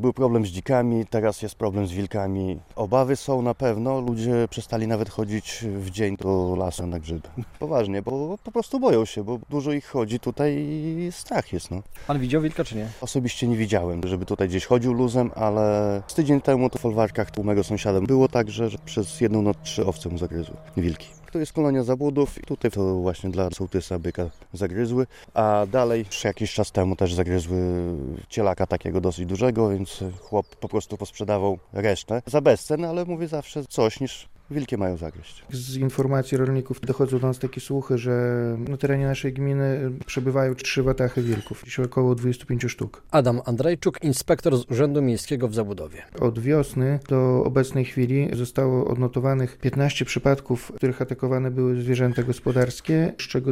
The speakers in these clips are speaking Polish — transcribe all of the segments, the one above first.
Był problem z dzikami, teraz jest problem z wilkami. Obawy są na pewno, ludzie przestali nawet chodzić w dzień do lasu na grzyby. Poważnie, bo po prostu boją się, bo dużo ich chodzi tutaj i strach jest. No. Pan widział wilka czy nie? Osobiście nie widziałem, żeby tutaj gdzieś chodził luzem, ale z tydzień temu to w folwarkach u mego sąsiada było tak, że przez jedną noc 3 owce mu zagryzły, wilki. To jest kolonia zabłudów i tutaj to właśnie dla sołtysa byka zagryzły, a dalej jakiś czas temu też zagryzły cielaka takiego dosyć dużego, więc chłop po prostu posprzedawał resztę za bezcen, ale mówię zawsze coś niż wilki mają zagryźć. Z informacji rolników dochodzą do nas takie słuchy, że na terenie naszej gminy przebywają 3 watachy wilków, dzisiaj około 25 sztuk. Adam Andrajczuk, inspektor z Urzędu Miejskiego w Zabłudowie. Od wiosny do obecnej chwili zostało odnotowanych 15 przypadków, w których atakowane były zwierzęta gospodarskie, z czego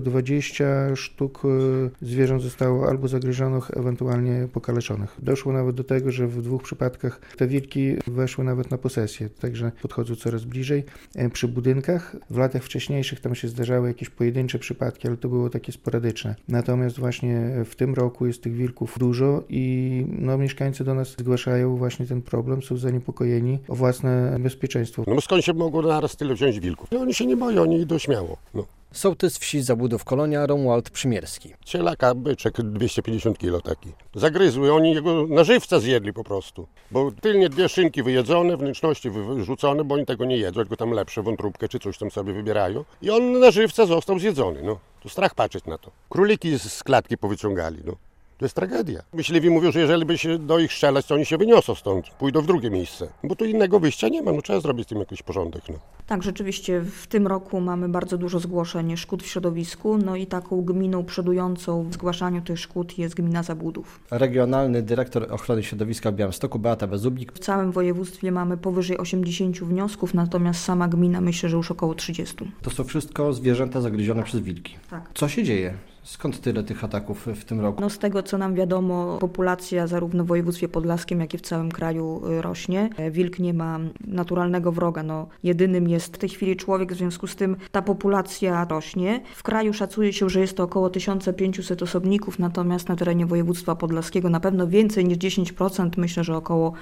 20 sztuk zwierząt zostało albo zagryzionych, ewentualnie pokaleczonych. Doszło nawet do tego, że w 2 przypadkach te wilki weszły nawet na posesję, także podchodzą coraz bliżej. Przy budynkach w latach wcześniejszych tam się zdarzały jakieś pojedyncze przypadki, ale to było takie sporadyczne. Natomiast właśnie w tym roku jest tych wilków dużo i mieszkańcy do nas zgłaszają właśnie ten problem, są zaniepokojeni o własne bezpieczeństwo. No bo skąd się mogło naraz tyle wziąć wilków? No oni się nie boją, oni idą śmiało. No. Sołtys wsi Zabłudów Kolonia Romuald Przymierski. Cielaka, byczek 250 kilo taki. Zagryzły, oni jego na żywca zjedli po prostu. Bo tylnie 2 szynki wyjedzone, wnętrzności wyrzucone, bo oni tego nie jedzą, tylko tam lepsze wątróbkę czy coś tam sobie wybierają. I on na żywca został zjedzony, no. To strach patrzeć na to. Króliki z klatki powyciągali, no. To jest tragedia. Myśliwi mówią, że jeżeli by się do ich strzelać, to oni się wyniosą stąd, pójdą w drugie miejsce. Bo tu innego wyjścia nie ma, no trzeba zrobić z tym jakiś porządek. No. Tak, rzeczywiście w tym roku mamy bardzo dużo zgłoszeń szkód w środowisku, no i taką gminą przodującą w zgłaszaniu tych szkód jest gmina Zabłudów. Regionalny dyrektor ochrony środowiska w Białymstoku Beata Bezubnik. W całym województwie mamy powyżej 80 wniosków, natomiast sama gmina myślę, że już około 30. To są wszystko zwierzęta zagryzione przez wilki. Tak. Co się dzieje? Skąd tyle tych ataków w tym roku? No z tego co nam wiadomo, populacja zarówno w województwie podlaskim, jak i w całym kraju rośnie. Wilk nie ma naturalnego wroga, jedynym jest w tej chwili człowiek, w związku z tym ta populacja rośnie. W kraju szacuje się, że jest to około 1500 osobników, natomiast na terenie województwa podlaskiego na pewno więcej niż 10%, myślę, że około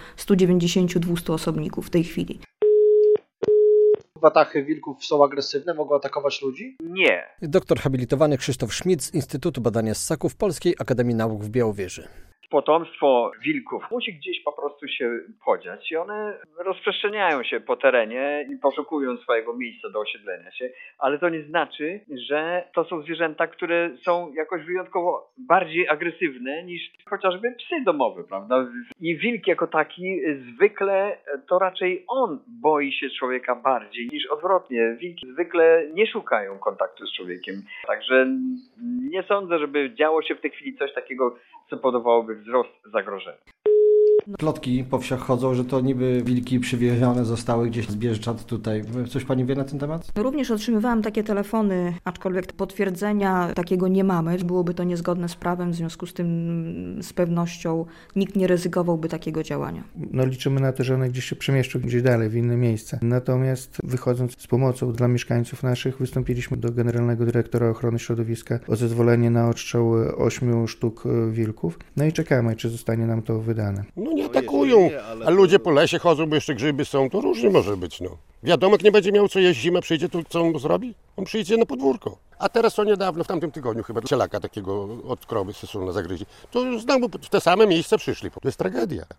190-200 osobników w tej chwili. Watachy wilków są agresywne, mogą atakować ludzi? Nie. Doktor habilitowany Krzysztof Schmidt z Instytutu Badania Ssaków Polskiej Akademii Nauk w Białowieży. Potomstwo wilków musi gdzieś po prostu się podziać i one rozprzestrzeniają się po terenie i poszukują swojego miejsca do osiedlenia się, ale to nie znaczy, że to są zwierzęta, które są jakoś wyjątkowo bardziej agresywne niż chociażby psy domowe, prawda? I wilk jako taki zwykle to raczej on boi się człowieka bardziej niż odwrotnie. Wilki zwykle nie szukają kontaktu z człowiekiem, także nie sądzę, żeby działo się w tej chwili coś takiego, co powodowałoby wzrost zagrożenia. Plotki po wsiach chodzą, że to niby wilki przywiezione zostały gdzieś z Bieszczad tutaj. Coś pani wie na ten temat? Również otrzymywałam takie telefony, aczkolwiek potwierdzenia takiego nie mamy. Byłoby to niezgodne z prawem, w związku z tym z pewnością nikt nie ryzykowałby takiego działania. Liczymy na to, że one gdzieś się przemieszczą gdzieś dalej, w inne miejsce. Natomiast wychodząc z pomocą dla mieszkańców naszych, wystąpiliśmy do Generalnego Dyrektora Ochrony Środowiska o zezwolenie na odstrzał 8 sztuk wilków. No i czekamy, czy zostanie nam to wydane. No nie atakują, a ludzie po lesie chodzą, bo jeszcze grzyby są, to różnie może być, no. Wiadomo, jak nie będzie miał co jeść, zima przyjdzie, to co on zrobi? On przyjdzie na podwórko. A teraz to niedawno, w tamtym tygodniu chyba, cielaka takiego od krowy sesuna zagryzi. To znowu w te same miejsca przyszli. To jest tragedia.